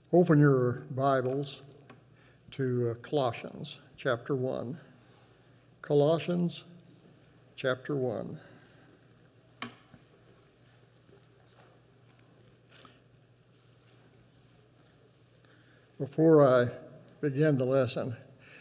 Open your Bibles to Colossians chapter 1. Colossians chapter 1. Before I begin the lesson,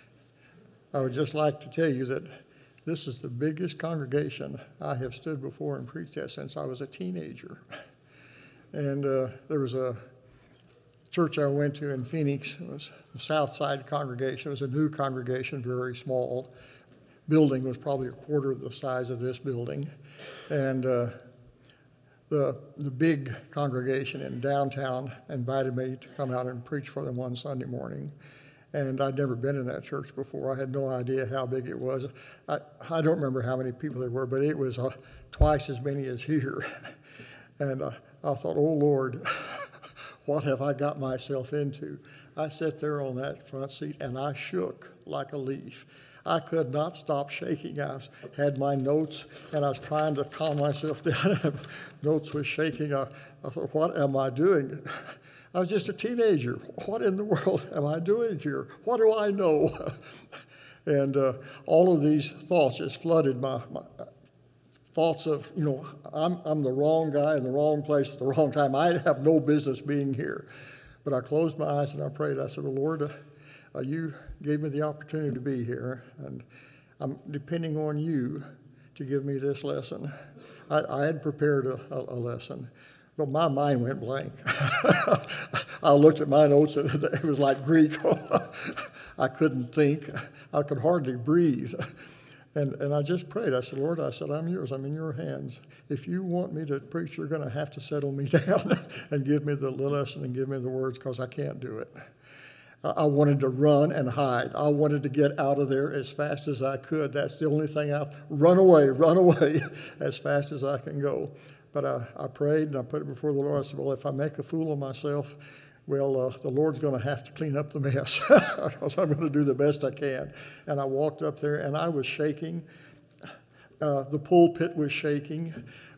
I would just like to tell you that this is the biggest congregation I have stood before and preached at since I was a teenager. And there was a church I went to in Phoenix. It was the South Side congregation. It was a new congregation, very small. Building was probably a quarter of the size of this building. And the big congregation in downtown invited me to come out and preach for them one Sunday morning. And I'd never been in that church before. I had no idea how big it was. I don't remember how many people there were, but it was twice as many as here. And I thought, oh, Lord, what have I got myself into? I sat there on that front seat, and I shook like a leaf. I could not stop shaking. I had my notes, and I was trying to calm myself down. Notes was shaking. I thought, what am I doing? I was just a teenager. What in the world am I doing here? What do I know? And all of these thoughts just flooded my thoughts of, I'm the wrong guy in the wrong place at the wrong time. I have no business being here. But I closed my eyes and I prayed. I said, well, Lord, you gave me the opportunity to be here, and I'm depending on you to give me this lesson. I had prepared a lesson, but my mind went blank. I looked at my notes and it was like Greek. I couldn't think. I could hardly breathe. And I just prayed. I said, Lord, I'm yours. I'm in your hands. If you want me to preach, you're going to have to settle me down and give me the lesson and give me the words, because I can't do it. I wanted to run and hide. I wanted to get out of there as fast as I could. That's the only thing run away as fast as I can go. But I prayed and I put it before the Lord. I said, well, if I make a fool of myself, well, the Lord's going to have to clean up the mess, because I'm going to do the best I can. And I walked up there, and I was shaking. The pulpit was shaking.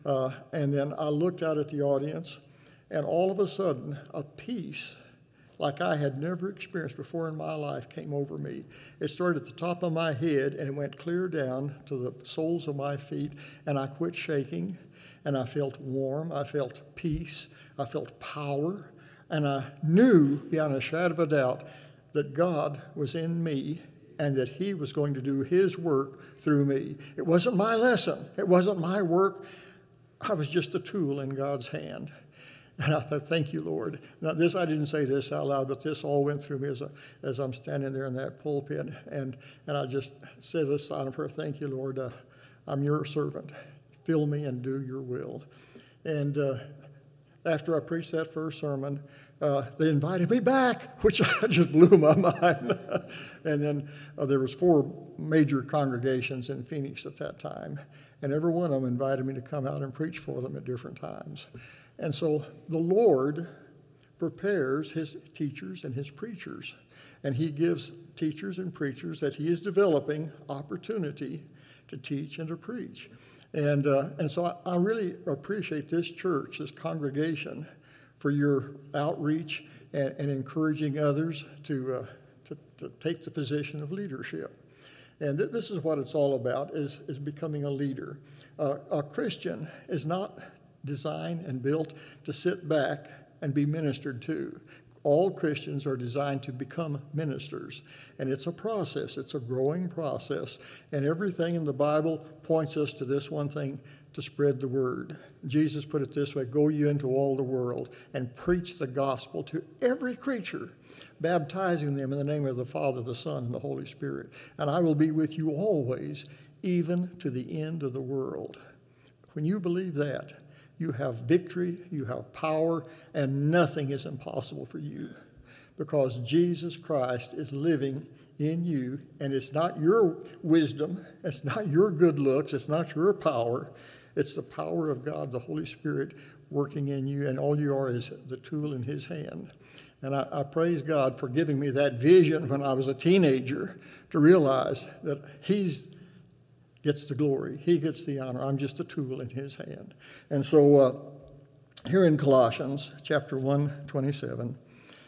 And then I looked out at the audience, and all of a sudden, a peace like I had never experienced before in my life came over me. It started at the top of my head, and it went clear down to the soles of my feet, and I quit shaking, and I felt warm. I felt peace. I felt power. And I knew beyond a shadow of a doubt that God was in me and that he was going to do his work through me. It wasn't my lesson. It wasn't my work. I was just a tool in God's hand. And I thought, thank you, Lord. Now, I didn't say this out loud, but this all went through me as I'm standing there in that pulpit. And I just said this silent prayer, thank you, Lord. I'm your servant. Fill me and do your will. And after I preached that first sermon, they invited me back, which just blew my mind. And then there was 4 major congregations in Phoenix at that time, and every one of them invited me to come out and preach for them at different times. And so the Lord prepares his teachers and his preachers, and he gives teachers and preachers that he is developing opportunity to teach and to preach. And so I really appreciate this church, this congregation, for your outreach and encouraging others to take the position of leadership. And this is what it's all about, is becoming a leader. A Christian is not designed and built to sit back and be ministered to. All Christians are designed to become ministers, and it's a process. It's a growing process, and everything in the Bible points us to this one thing: to spread the word. Jesus put it this way: go ye into all the world and preach the gospel to every creature, baptizing them in the name of the Father, the Son, and the Holy Spirit. And I will be with you always, even to the end of the world. When you believe that, you have victory, you have power, and nothing is impossible for you, because Jesus Christ is living in you, and it's not your wisdom, it's not your good looks, it's not your power, it's the power of God, the Holy Spirit, working in you, and all you are is the tool in his hand. And I praise God for giving me that vision when I was a teenager, to realize that he gets the glory, he gets the honor. I'm just a tool in his hand. And so here in Colossians chapter 1:27,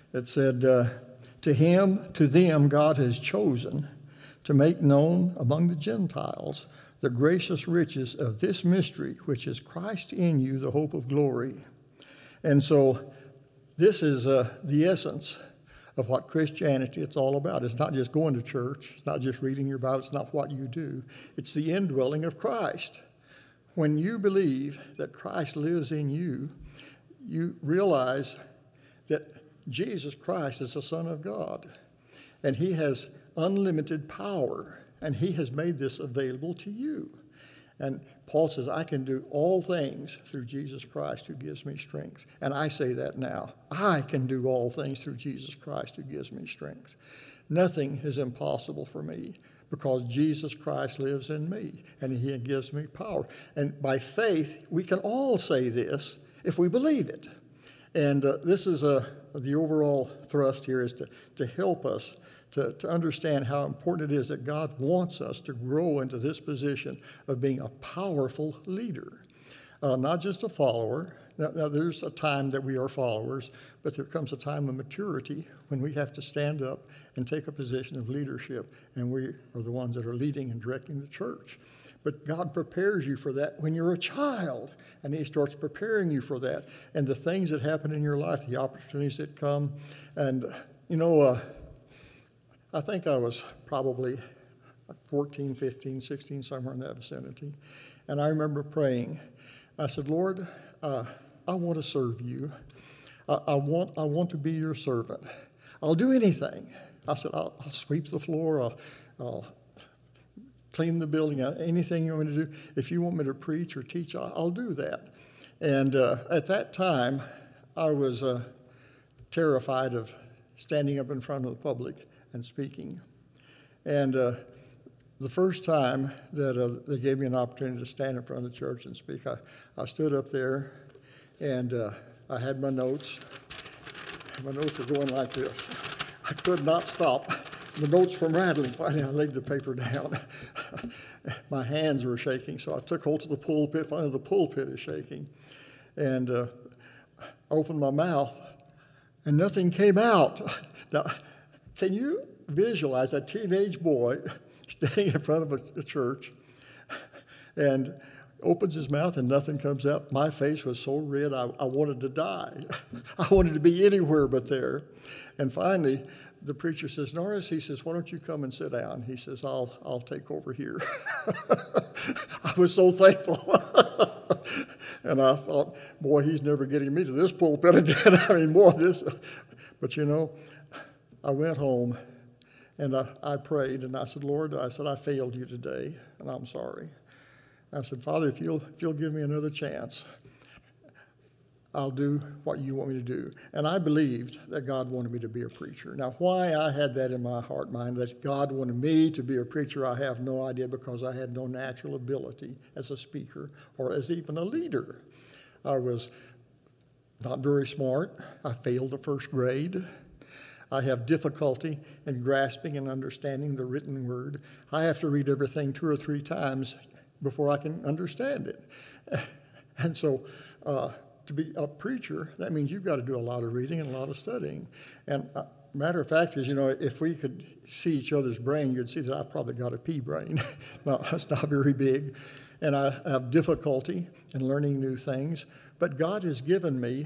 It said, to them God has chosen to make known among the Gentiles the gracious riches of this mystery, which is Christ in you, the hope of glory. And so this is the essence of what Christianity it's all about. It's not just going to church. It's not just reading your Bible. It's not what you do. It's the indwelling of Christ. When you believe that Christ lives in you, you realize that Jesus Christ is the Son of God, and he has unlimited power, and he has made this available to you. And Paul says, I can do all things through Jesus Christ who gives me strength. And I say that now. I can do all things through Jesus Christ who gives me strength. Nothing is impossible for me because Jesus Christ lives in me and he gives me power. And by faith, we can all say this if we believe it. And this is the overall thrust here is to help us to understand how important it is that God wants us to grow into this position of being a powerful leader, not just a follower. Now, there's a time that we are followers, but there comes a time of maturity when we have to stand up and take a position of leadership, and we are the ones that are leading and directing the church. But God prepares you for that when you're a child, and he starts preparing you for that. And the things that happen in your life, the opportunities that come, and, I think I was probably 14, 15, 16, somewhere in that vicinity. And I remember praying. I said, Lord, I want to serve you. I want to be your servant. I'll do anything. I said, I'll sweep the floor. I'll clean the building, anything you want me to do. If you want me to preach or teach, I'll do that. And at that time, I was terrified of standing up in front of the public and speaking. And the first time that they gave me an opportunity to stand in front of the church and speak, I stood up there, and I had my notes. My notes were going like this. I could not stop the notes from rattling. Finally, I laid the paper down. My hands were shaking, so I took hold of the pulpit. Finally, the pulpit is shaking. And I opened my mouth, and nothing came out. Now, can you visualize a teenage boy standing in front of a church and opens his mouth and nothing comes out? My face was so red, I wanted to die. I wanted to be anywhere but there. And finally, the preacher says, Norris, he says, why don't you come and sit down? He says, I'll take over here. I was so thankful. And I thought, boy, he's never getting me to this pulpit again. I mean, boy, this. But I went home and I prayed and I said, Lord, I failed you today and I'm sorry. I said, Father, if you'll give me another chance, I'll do what you want me to do. And I believed that God wanted me to be a preacher. Now, why I had that in my heart mind, that God wanted me to be a preacher, I have no idea, because I had no natural ability as a speaker or as even a leader. I was not very smart. I failed the first grade. I have difficulty in grasping and understanding the written word. I have to read everything 2 or 3 times before I can understand it. And so to be a preacher, that means you've got to do a lot of reading and a lot of studying. And matter of fact is, if we could see each other's brain, you'd see that I've probably got a pea brain. No, it's not very big. And I have difficulty in learning new things. But God has given me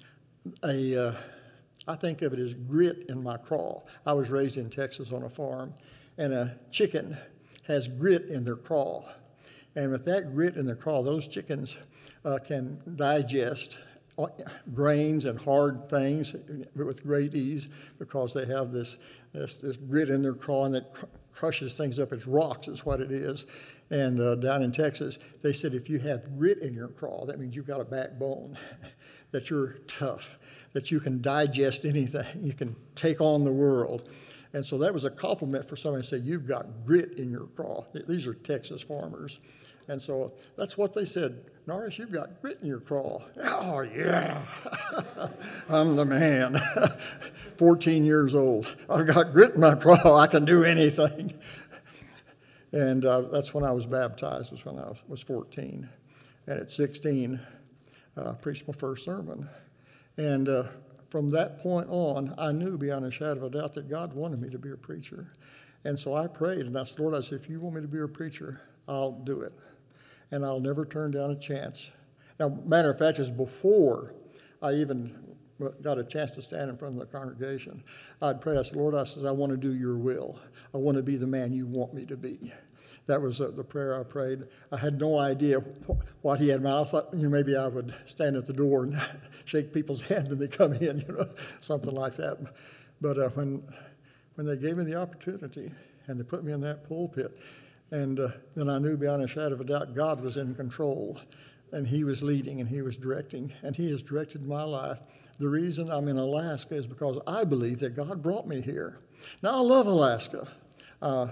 I think of it as grit in my craw. I was raised in Texas on a farm, and a chicken has grit in their craw. And with that grit in their craw, those chickens can digest grains and hard things with great ease because they have this grit in their craw, and it crushes things up. It's rocks is what it is. And down in Texas, they said if you have grit in your craw, that means you've got a backbone, that you're tough, that you can digest anything, you can take on the world. And so that was a compliment for somebody to say, you've got grit in your craw. These are Texas farmers. And so that's what they said. Norris, you've got grit in your craw. Oh, yeah. I'm the man. 14 years old. I've got grit in my craw. I can do anything. And that's when I was baptized, was when I was 14. And at 16, I preached my first sermon. And from that point on, I knew beyond a shadow of a doubt that God wanted me to be a preacher. And so I prayed, and I said, Lord, I said, if you want me to be a preacher, I'll do it. And I'll never turn down a chance. Now, matter of fact, it's before I even got a chance to stand in front of the congregation. I'd prayed, I said, Lord, I said, I want to do your will. I want to be the man you want me to be. That was the prayer I prayed. I had no idea what he had in mind. I thought, maybe I would stand at the door and shake people's hands when they come in, something like that. But when they gave me the opportunity and they put me in that pulpit, and then I knew beyond a shadow of a doubt God was in control, and he was leading and he was directing, and he has directed my life. The reason I'm in Alaska is because I believe that God brought me here. Now, I love Alaska. I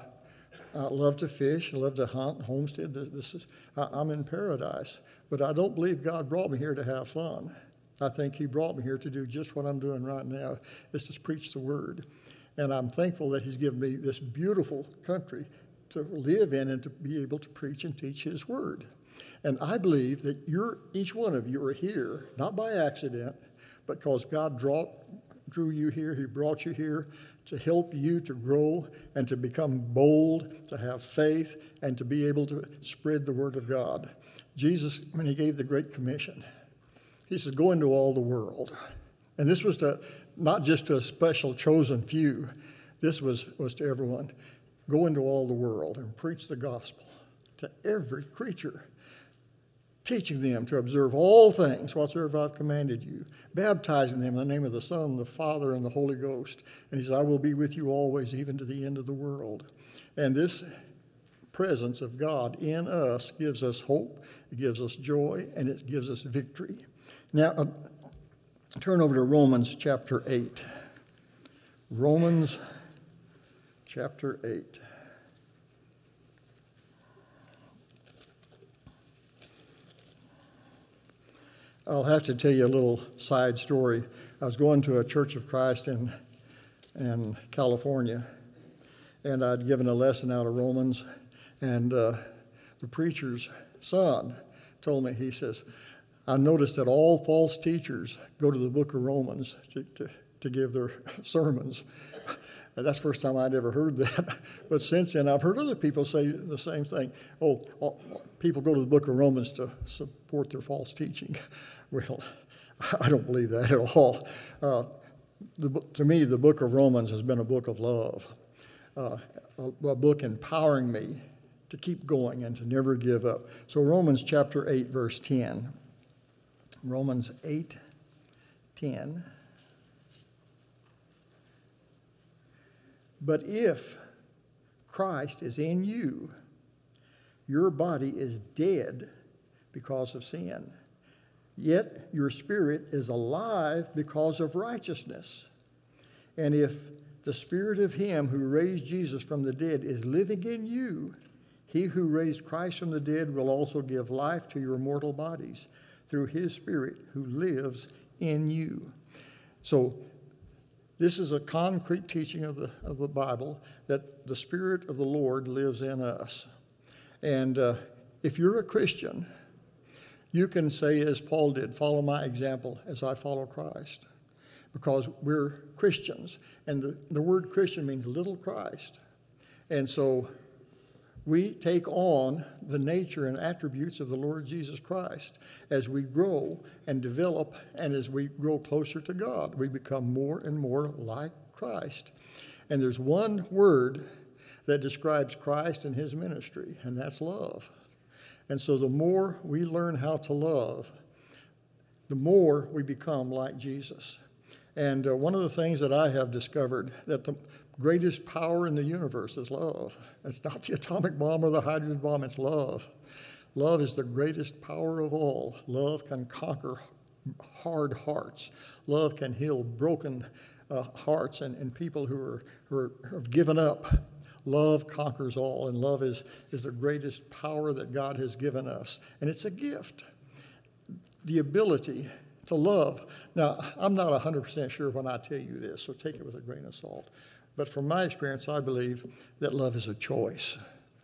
love to fish. I love to hunt, homestead. I'm in paradise. But I don't believe God brought me here to have fun. I think he brought me here to do just what I'm doing right now, is to preach the word. And I'm thankful that he's given me this beautiful country to live in and to be able to preach and teach his word. And I believe that each one of you are here, not by accident, but because God drew you here. He brought you here to help you to grow and to become bold, to have faith, and to be able to spread the word of God. Jesus, when he gave the Great Commission, he said, go into all the world. And this was not just to a special chosen few. This was to everyone. Go into all the world and preach the gospel to every creature, teaching them to observe all things whatsoever I've commanded you, baptizing them in the name of the Son, the Father, and the Holy Ghost. And he says, I will be with you always, even to the end of the world. And this presence of God in us gives us hope, it gives us joy, and it gives us victory. Now, turn over to Romans chapter 8. Romans chapter 8. I'll have to tell you a little side story. I was going to a Church of Christ in California, and I'd given a lesson out of Romans, and the preacher's son told me, he says, I noticed that all false teachers go to the book of Romans to give their sermons. And that's the first time I'd ever heard that. But since then, I've heard other people say the same thing. People go to the book of Romans to support their false teaching. Well, I don't believe that at all. To me, the book of Romans has been a book of love, a book empowering me to keep going and to never give up. So Romans chapter 8, verse 10. Romans 8:10. But if Christ is in you, your body is dead because of sin, yet your spirit is alive because of righteousness. And if the spirit of him who raised Jesus from the dead is living in you, he who raised Christ from the dead will also give life to your mortal bodies through his spirit who lives in you. So this is a concrete teaching of the Bible, that the Spirit of the Lord lives in us. And if you're a Christian, you can say, as Paul did, follow my example as I follow Christ. Because we're Christians. And the word Christian means little Christ. And so we take on the nature and attributes of the Lord Jesus Christ. As we grow and develop, and as we grow closer to God, we become more and more like Christ. And there's one word that describes Christ and his ministry, and that's love. And so the more we learn how to love, the more we become like Jesus. And one of the things that I have discovered, that the greatest power in the universe is love. It's not the atomic bomb or the hydrogen bomb, it's love. Love is the greatest power of all. Love can conquer hard hearts. Love can heal broken hearts and people who have given up. Love conquers all, and love is the greatest power that God has given us. And it's a gift, the ability to love. Now, I'm not 100% sure when I tell you this, so take it with a grain of salt. But from my experience, I believe that love is a choice,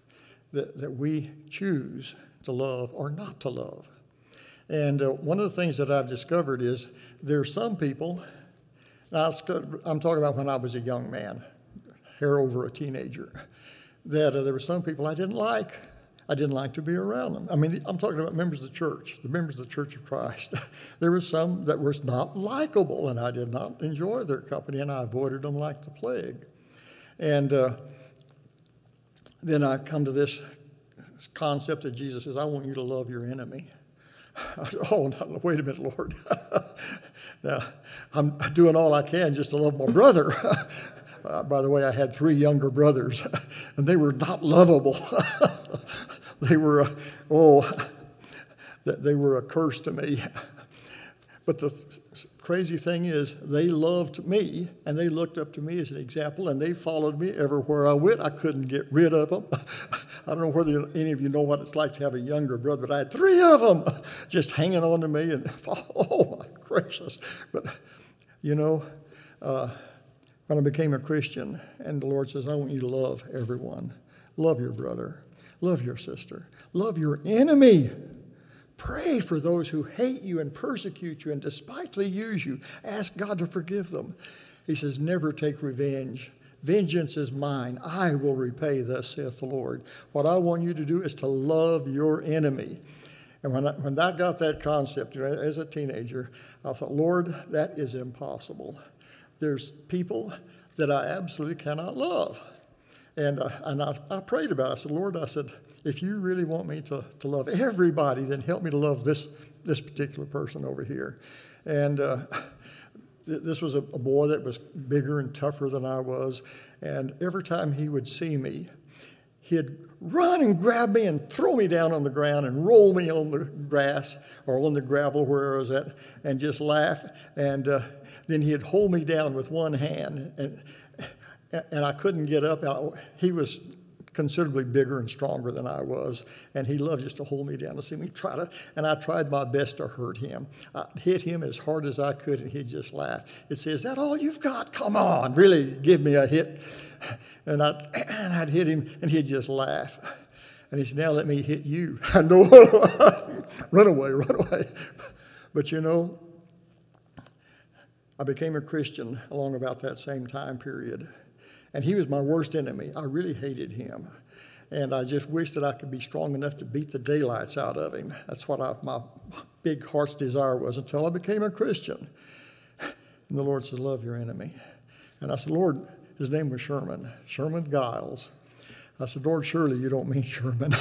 that we choose to love or not to love. And one of the things that I've discovered is there are some people Now, I'm talking about when I was a young man, hair over a teenager, that there were some people I didn't like. I didn't like to be around them. I mean, I'm talking about members of the church, the members of the Church of Christ. There were some that were not likable, and I did not enjoy their company, and I avoided them like the plague. And then I come to this concept that Jesus says, I want you to love your enemy. I said, oh, no, wait a minute, Lord. Now, I'm doing all I can just to love my brother. By the way, I had 3 younger brothers, and they were not lovable. They were, they were a curse to me. But the crazy thing is, they loved me, and they looked up to me as an example, and they followed me everywhere I went. I couldn't get rid of them. I don't know whether any of you know what it's like to have a younger brother, but I had 3 of them just hanging on to me, and oh, my gracious. But, you know, when I became a Christian, and the Lord says, I want you to love everyone. Love your brother. Love your sister. Love your enemy. Pray for those who hate you and persecute you and despitefully use you. Ask God to forgive them. He says, never take revenge. Vengeance is mine. I will repay, thus saith the Lord. What I want you to do is to love your enemy. And when I got that concept, you know, as a teenager, I thought, Lord, that is impossible. There's people that I absolutely cannot love. And I prayed about it. I said, Lord, if you really want me to love everybody, then help me to love this particular person over here. And this was a boy that was bigger and tougher than I was. And every time he would see me, he'd run and grab me and throw me down on the ground and roll me on the grass or on the gravel where I was at and just laugh. And then he'd hold me down with one hand, and I couldn't get up. He was considerably bigger and stronger than I was, and he loved just to hold me down to see me and I tried my best to hurt him. I hit him as hard as I could, and he'd just laugh. He'd say, is that all you've got? Come on, really give me a hit. And I'd hit him, and he'd just laugh. And he said, now let me hit you. I know, run away. But you know, I became a Christian along about that same time period. And he was my worst enemy. I really hated him. And I just wished that I could be strong enough to beat the daylights out of him. That's what my big heart's desire was until I became a Christian. And the Lord said, love your enemy. And I said, Lord, his name was Sherman Giles. I said, Lord, surely you don't mean Sherman.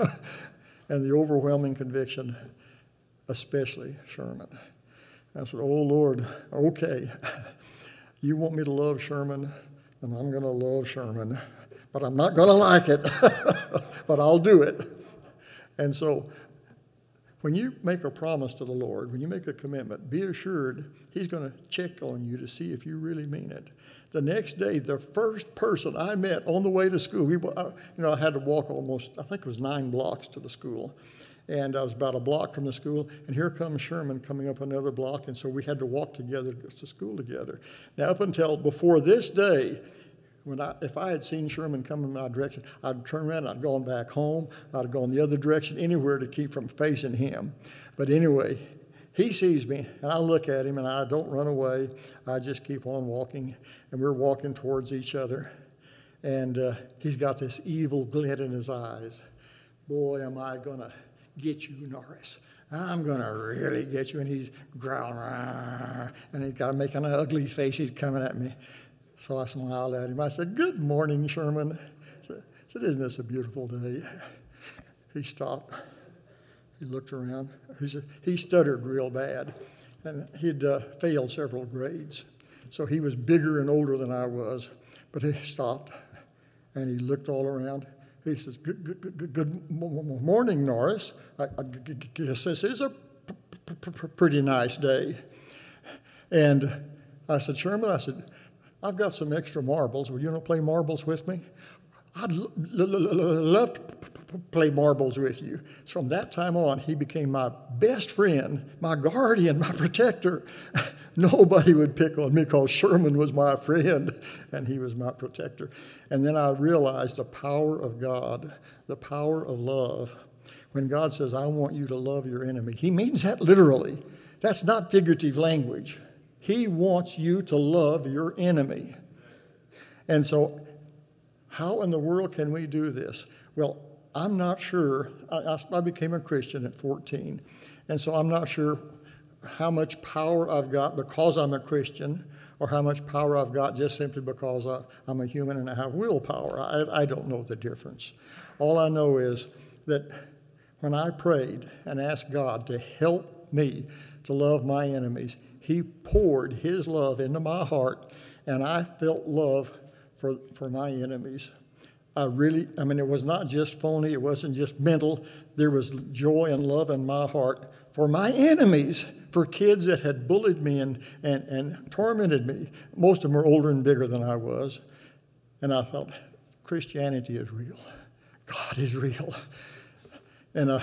And the overwhelming conviction, especially Sherman. I said, oh, Lord, okay. You want me to love Sherman, and I'm going to love Sherman. But I'm not going to like it, but I'll do it. And so when you make a promise to the Lord, when you make a commitment, be assured he's going to check on you to see if you really mean it. The next day, the first person I met on the way to school, I had to walk almost, I think it was 9 blocks to the school. And I was about a block from the school, and here comes Sherman coming up another block, and so we had to walk together to school together. Now, up until before this day, if I had seen Sherman come in my direction, I'd turn around, I'd gone back home, I'd have gone the other direction, anywhere to keep from facing him. But anyway, he sees me, and I look at him, and I don't run away. I just keep on walking, and we're walking towards each other. And he's got this evil glint in his eyes. Boy, am I going to get you, Norris. I'm going to really get you. And he's growling, and he's got making an ugly face. He's coming at me. So I smiled at him. I said, good morning, Sherman. I said, isn't this a beautiful day? He stopped. He looked around. He stuttered real bad, and he'd failed several grades. So he was bigger and older than I was. But he stopped, and he looked all around. He says, good morning, Norris. I guess this is a pretty nice day. And I said, Sherman, I've got some extra marbles. Will you not play marbles with me? I'd love to play marbles with you. So from that time on, he became my best friend, my guardian, my protector. Nobody would pick on me because Sherman was my friend and he was my protector. And then I realized the power of God, the power of love. When God says, I want you to love your enemy, he means that literally. That's not figurative language. He wants you to love your enemy. And so how in the world can we do this? Well, I'm not sure. I became a Christian at 14, and so I'm not sure how much power I've got because I'm a Christian, or how much power I've got just simply because I'm a human and I have willpower. I don't know the difference. All I know is that when I prayed and asked God to help me to love my enemies, He poured His love into my heart, and I felt love for my enemies. It was not just phony, it wasn't just mental. There was joy and love in my heart for my enemies, for kids that had bullied me and tormented me. Most of them were older and bigger than I was. And I thought, Christianity is real. God is real. And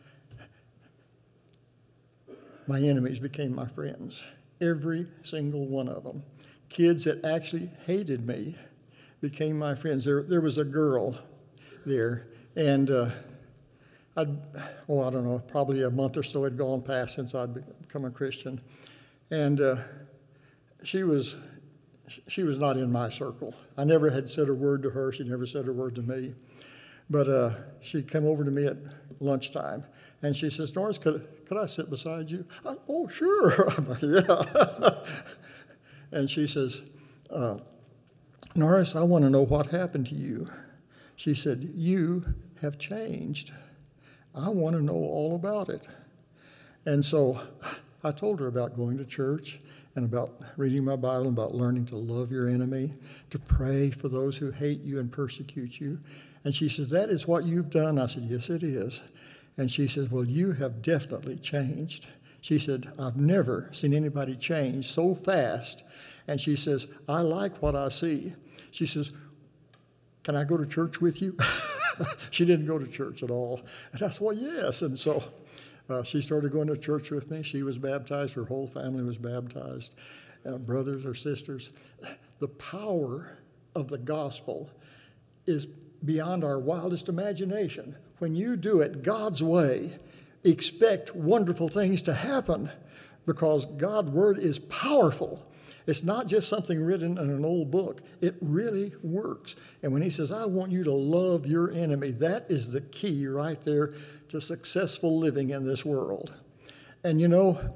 my enemies became my friends, every single one of them. Kids that actually hated me became my friends. There was a girl there, and I don't know, probably a month or so had gone past since I'd become a Christian, and she was not in my circle. I never had said a word to her. She never said a word to me, but she came over to me at lunchtime, and she says, "Norris, could I sit beside you?" "Oh, sure." Yeah. And she says, "Norris, I want to know what happened to you." She said, "You have changed. I want to know all about it." And so I told her about going to church and about reading my Bible and about learning to love your enemy, to pray for those who hate you and persecute you. And she says, "That is what you've done." I said, "Yes, it is." And she says, "Well, you have definitely changed." She said, "I've never seen anybody change so fast." And she says, "I like what I see." She says, "Can I go to church with you?" She didn't go to church at all. And I said, "Well, yes." And so she started going to church with me. She was baptized. Her whole family was baptized, brothers or sisters. The power of the gospel is beyond our wildest imagination. When you do it God's way, expect wonderful things to happen, because God's word is powerful. It's not just something written in an old book. It really works. And when He says, "I want you to love your enemy," that is the key right there to successful living in this world. And you know,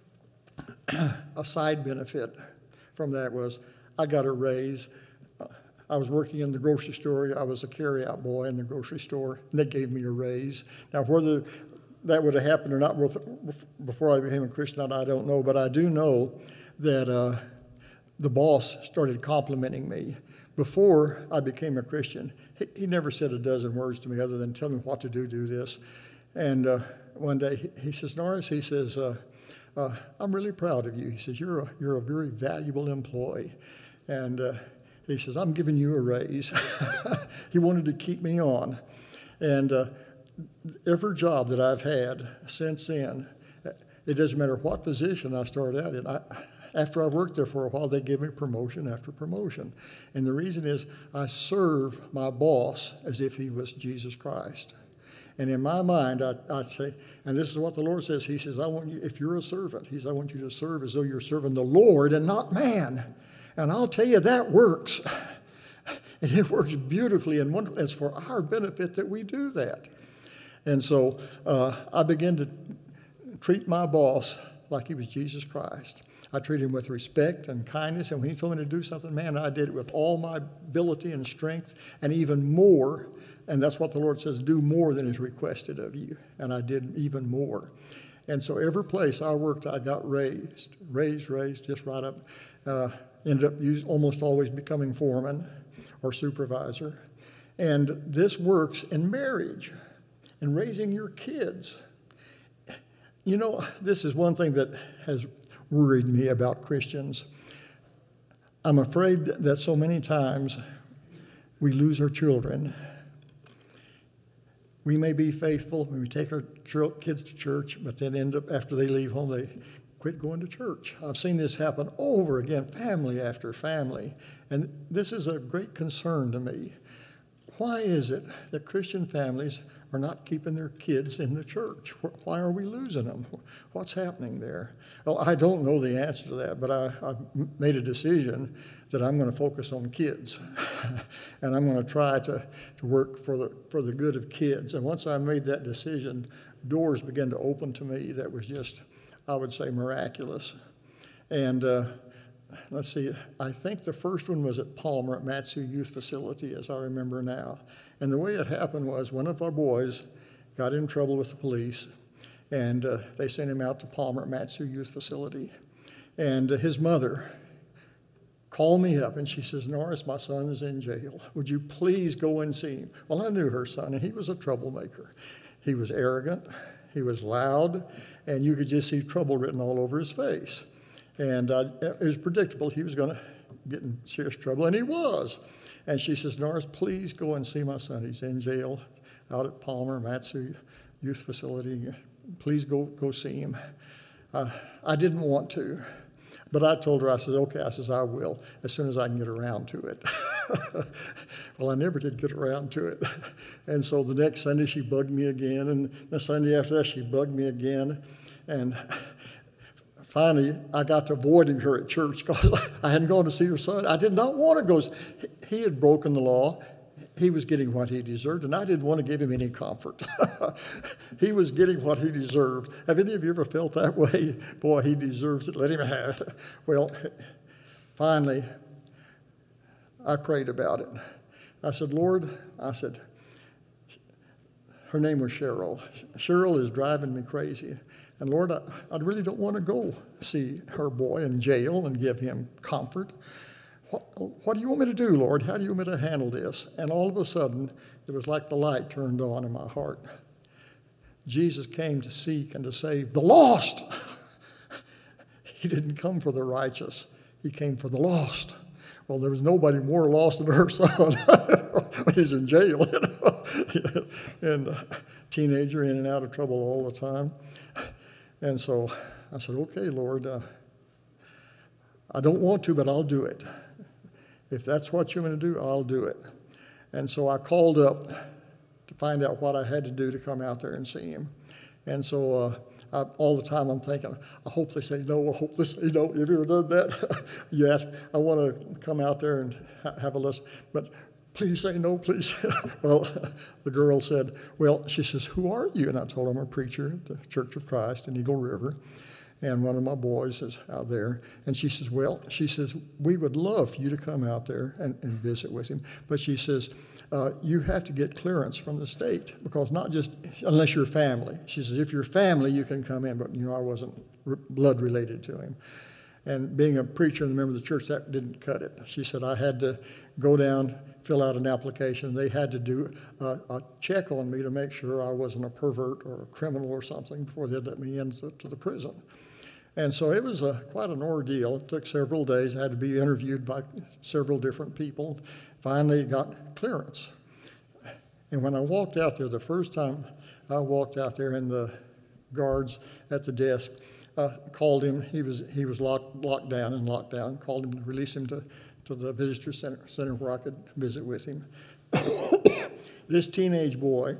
a side benefit from that was I got a raise. I was working in the grocery store. I was a carry-out boy in the grocery store, and they gave me a raise. Now, whether that would have happened or not before I became a Christian, I don't know, but I do know that the boss started complimenting me. Before I became a Christian, he never said a dozen words to me other than tell me what to do this. And one day he says, "Norris," he says, "I'm really proud of you." He says, you're a very valuable employee. And he says, "I'm giving you a raise." He wanted to keep me on. And every job that I've had since then, it doesn't matter what position I started out in, after I worked there for a while, they give me promotion after promotion. And the reason is I serve my boss as if he was Jesus Christ. And in my mind, I say, and this is what the Lord says, He says, "I want you, if you're a servant," He says, "I want you to serve as though you're serving the Lord and not man." And I'll tell you, that works. And it works beautifully and wonderfully. It's for our benefit that we do that. And so I began to treat my boss like he was Jesus Christ. I treated him with respect and kindness, and when he told me to do something, man, I did it with all my ability and strength, and even more. And that's what the Lord says, do more than is requested of you. And I did even more. And so every place I worked, I got raised, just right up. Ended up almost always becoming foreman or supervisor. And this works in marriage and raising your kids. You know, this is one thing that has worried me about Christians. I'm afraid that so many times we lose our children. We may be faithful when we take our kids to church, but then end up, after they leave home, they quit going to church. I've seen this happen over again, family after family, and this is a great concern to me. Why is it that Christian families are not keeping their kids in the church. Why are we losing them? What's happening there? Well, I don't know the answer to that, but I made a decision that I'm going to focus on kids. And I'm going to try to work for the good of kids. And once I made that decision, doors began to open to me that was just, I would say, miraculous. And let's see, I think the first one was at Palmer at Mat-Su Youth Facility, as I remember now. And the way it happened was one of our boys got in trouble with the police, and they sent him out to Palmer at Mat-Su Youth Facility. And his mother called me up, and she says, Norris, my son is in jail. Would you please go and see him? Well, I knew her son, and he was a troublemaker. He was arrogant, he was loud, and you could just see trouble written all over his face. And it was predictable he was going to get in serious trouble, and he was. And she says, Norris, please go and see my son. He's in jail out at Palmer, Mat-Su Youth Facility. Please go see him. I didn't want to, but I told her, I said, okay, I will, as soon as I can get around to it. Well, I never did get around to it. And so the next Sunday she bugged me again, and the Sunday after that she bugged me again. And finally, I got to avoiding her at church because I hadn't gone to see her son. I did not want to go. He had broken the law. He was getting what he deserved, and I didn't want to give him any comfort. He was getting what he deserved. Have any of you ever felt that way? Boy, he deserves it. Let him have it. Well, finally, I prayed about it. I said, Lord, her name was Cheryl. Cheryl is driving me crazy. And Lord, I really don't want to go see her boy in jail and give him comfort. What do you want me to do, Lord? How do you want me to handle this? And all of a sudden, it was like the light turned on in my heart. Jesus came to seek and to save the lost. He didn't come for the righteous. He came for the lost. Well, there was nobody more lost than her son when he's in jail, and a teenager in and out of trouble all the time. And so I said, okay, Lord, I don't want to, but I'll do it. If that's what you're going to do, I'll do it. And so I called up to find out what I had to do to come out there and see him. And so all the time I'm thinking, I hope they say no, I hope they say no. Have you ever done that? You ask, I want to come out there and have a lesson, but please say no, please. Well, the girl said, well, she says, who are you? And I told her I'm a preacher at the Church of Christ in Eagle River. And one of my boys is out there. And she says, we would love for you to come out there and visit with him. But she says, you have to get clearance from the state, because not just, unless you're family. She says, if you're family, you can come in. But, I wasn't blood related to him. And being a preacher and a member of the church, that didn't cut it. She said, I had to go down, fill out an application. They had to do a check on me to make sure I wasn't a pervert or a criminal or something before they'd let me into the prison. And so it was quite an ordeal. It took several days. I had to be interviewed by several different people. Finally got clearance. And when I walked out there, the first time I walked out there, and the guards at the desk called him. He was locked down, called him to release him to the visitor center where I could visit with him. This teenage boy,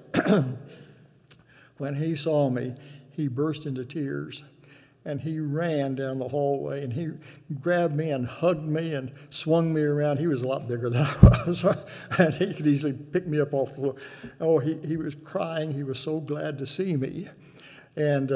when he saw me, he burst into tears. And he ran down the hallway, and he grabbed me and hugged me and swung me around. He was a lot bigger than I was, and he could easily pick me up off the floor. Oh, he was crying. He was so glad to see me. And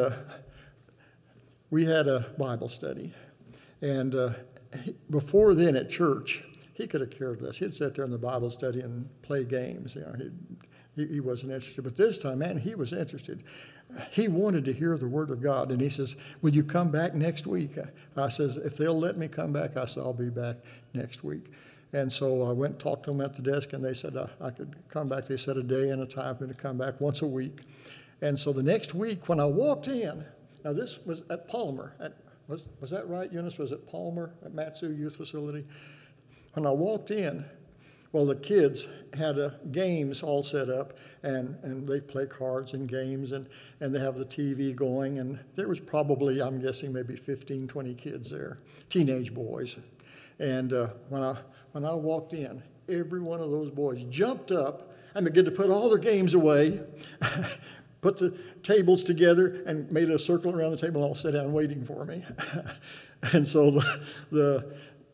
we had a Bible study. And before then at church, he could have cared less. He'd sit there in the Bible study and play games. He wasn't interested. But this time, man, he was interested. He wanted to hear the Word of God. And he says, will you come back next week? I says, if they'll let me come back, I said, I'll be back next week. And so I went and talked to them at the desk, and they said I could come back. They said a day and a time to come back once a week. And so the next week when I walked in, now this was at Palmer. Was that right, Eunice? Was it Palmer at Mat-Su Youth Facility? When I walked in, well, the kids had games all set up, and they play cards and games, and they have the TV going, and there was probably, I'm guessing, maybe 15, 20 kids there, teenage boys. And when I walked in, every one of those boys jumped up and began to put all their games away, put the tables together, and made a circle around the table, and all sat down waiting for me. And so the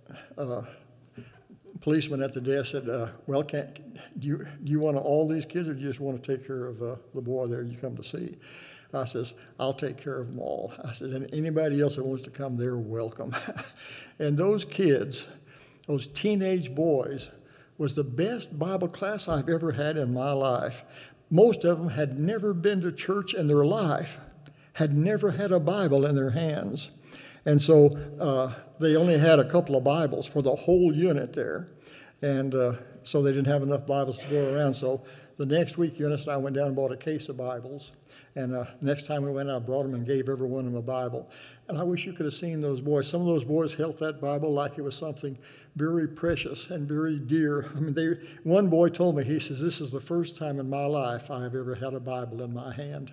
policeman at the desk said, well, do you want all these kids, or do you just want to take care of the boy there you come to see? I says, I'll take care of them all. I says, and anybody else that wants to come, they're welcome. And those kids, those teenage boys, was the best Bible class I've ever had in my life. Most of them had never been to church in their life, had never had a Bible in their hands. And so they only had a couple of Bibles for the whole unit there. And so they didn't have enough Bibles to go around. So the next week, Eunice and I went down and bought a case of Bibles. And next time we went out, I brought them and gave every one of them a Bible. And I wish you could have seen those boys. Some of those boys held that Bible like it was something very precious and very dear. I mean, one boy told me, he says, this is the first time in my life I have ever had a Bible in my hand.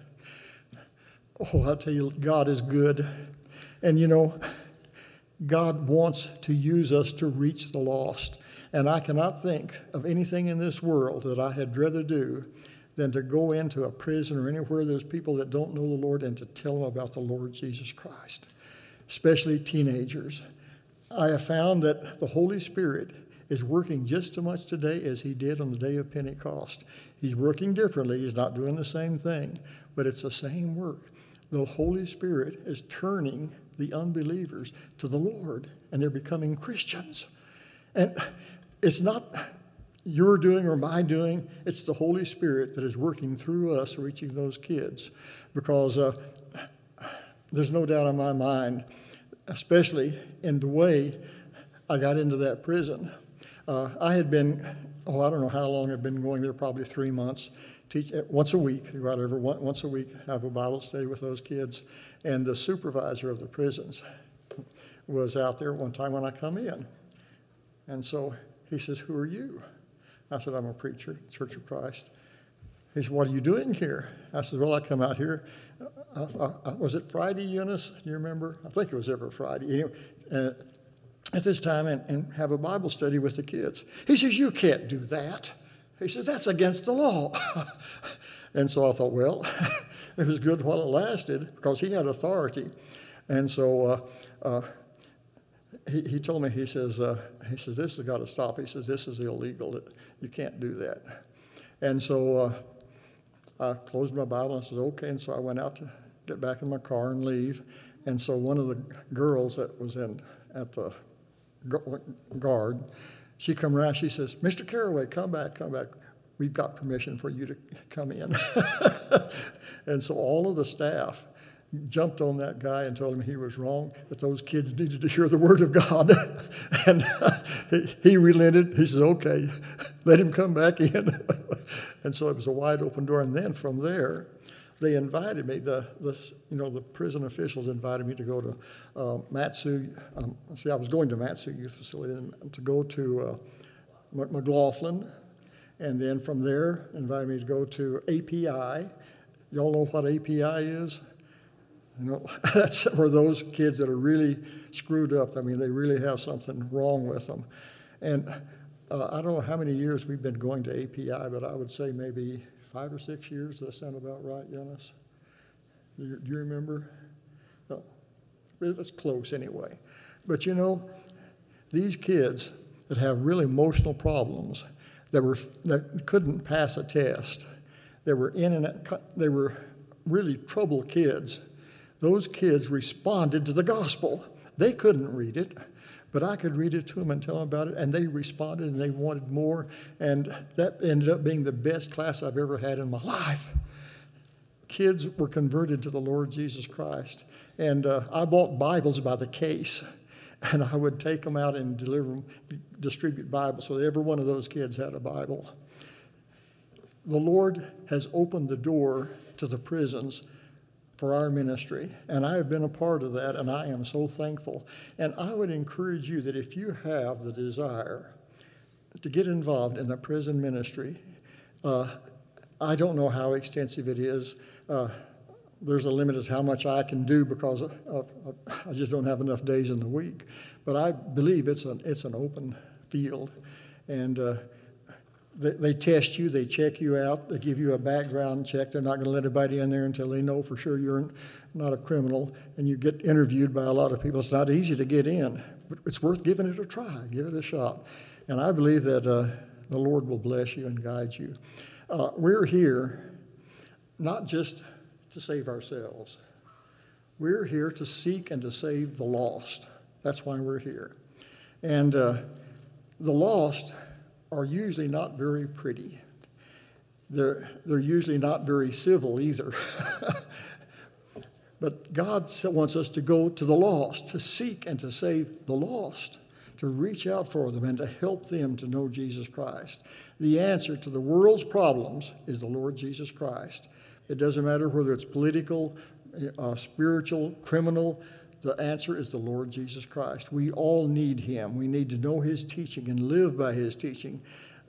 Oh, I'll tell you, God is good. And you know, God wants to use us to reach the lost. And I cannot think of anything in this world that I had rather do than to go into a prison or anywhere there's people that don't know the Lord and to tell them about the Lord Jesus Christ, especially teenagers. I have found that the Holy Spirit is working just as much today as he did on the day of Pentecost. He's working differently. He's not doing the same thing, but it's the same work. The Holy Spirit is turning the unbelievers to the Lord, and they're becoming Christians. And it's not your doing or my doing, it's the Holy Spirit that is working through us reaching those kids. Because there's no doubt in my mind, especially in the way I got into that prison. I had been, I don't know how long I'd been going there, probably 3 months, teach once a week, whatever, once a week, have a Bible study with those kids. And the supervisor of the prisons was out there one time when I come in. And so he says, who are you? I said, I'm a preacher, Church of Christ. He said, what are you doing here? I said, well, I come out here. Was it Friday, Eunice? Do you remember? I think it was every Friday. At this time and have a Bible study with the kids. He says, you can't do that. He says, that's against the law. And so I thought, well, it was good while it lasted because he had authority. And so he told me, he says, this has got to stop. He says, this is illegal. You can't do that. And so I closed my Bible and said, okay. And so I went out to get back in my car and leave. And so one of the girls that was at the guard, she come around, she says, Mr. Carraway, come back. We've got permission for you to come in. And so all of the staff jumped on that guy and told him he was wrong, that those kids needed to hear the word of God. And he relented. He said, okay, let him come back in. And so it was a wide open door. And then from there, they invited me, the prison officials invited me to go to Mat-Su. I was going to Mat-Su Youth Facility, and to go to McLaughlin. And then from there, invited me to go to API. Y'all know what API is? You know, that's for those kids that are really screwed up. I mean, they really have something wrong with them. And I don't know how many years we've been going to API, but I would say maybe 5 or 6 years. Does that sound about right, Eunice? Do you remember? No, that's close anyway. But you know, these kids that have really emotional problems, that couldn't pass a test, they were really troubled kids. Those kids responded to the gospel. They couldn't read it, but I could read it to them and tell them about it, and they responded and they wanted more, and that ended up being the best class I've ever had in my life. Kids were converted to the Lord Jesus Christ, and I bought Bibles by the case, and I would take them out and distribute Bibles, so that every one of those kids had a Bible. The Lord has opened the door to the prisons for our ministry, and I have been a part of that, and I am so thankful. And I would encourage you that if you have the desire to get involved in the prison ministry, I don't know how extensive it is. There's a limit as how much I can do because I just don't have enough days in the week. But I believe it's an open field, and They test you, they check you out, they give you a background check. They're not going to let anybody in there until they know for sure you're not a criminal, and you get interviewed by a lot of people. It's not easy to get in, but it's worth giving it a try, give it a shot. And I believe that the Lord will bless you and guide you. We're here not just to save ourselves. We're here to seek and to save the lost. That's why we're here. And the lost are usually not very pretty. They're usually not very civil either. But God wants us to go to the lost, to seek and to save the lost, to reach out for them and to help them to know Jesus Christ. The answer to the world's problems is the Lord Jesus Christ. It doesn't matter whether it's political, spiritual, criminal. The answer is the Lord Jesus Christ. We all need him. We need to know his teaching and live by his teaching.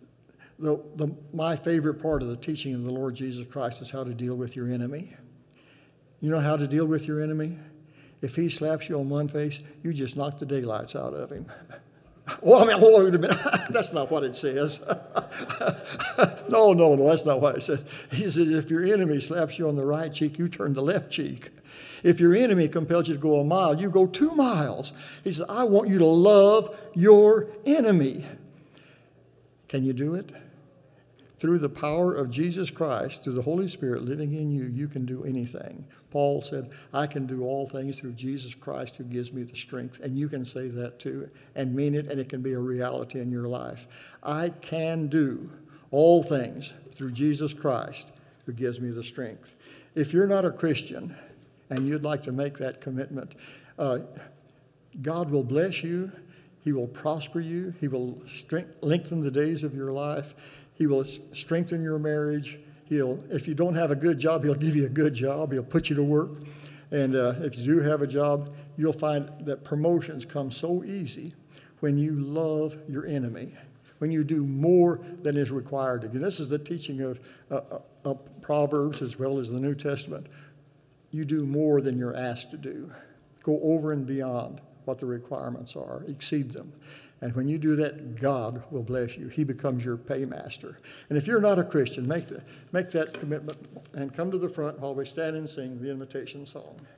My favorite part of the teaching of the Lord Jesus Christ is how to deal with your enemy. You know how to deal with your enemy? If he slaps you on one face, you just knock the daylights out of him. Well, I mean, hold on a minute. That's not what it says. No, that's not what it says. He says, if your enemy slaps you on the right cheek, you turn the left cheek. If your enemy compels you to go a mile, you go 2 miles. He says, I want you to love your enemy. Can you do it? Through the power of Jesus Christ, through the Holy Spirit living in you, you can do anything. Paul said, I can do all things through Jesus Christ who gives me the strength. And you can say that too and mean it, and it can be a reality in your life. I can do all things through Jesus Christ who gives me the strength. If you're not a Christian and you'd like to make that commitment, God will bless you. He will prosper you. He will lengthen the days of your life. He will strengthen your marriage. If you don't have a good job, he'll give you a good job. He'll put you to work. And if you do have a job, you'll find that promotions come so easy when you love your enemy, when you do more than is required of you. This is the teaching of Proverbs as well as the New Testament. You do more than you're asked to do. Go over and beyond what the requirements are. Exceed them. And when you do that, God will bless you. He becomes your paymaster. And if you're not a Christian, make that commitment and come to the front while we stand and sing the invitation song.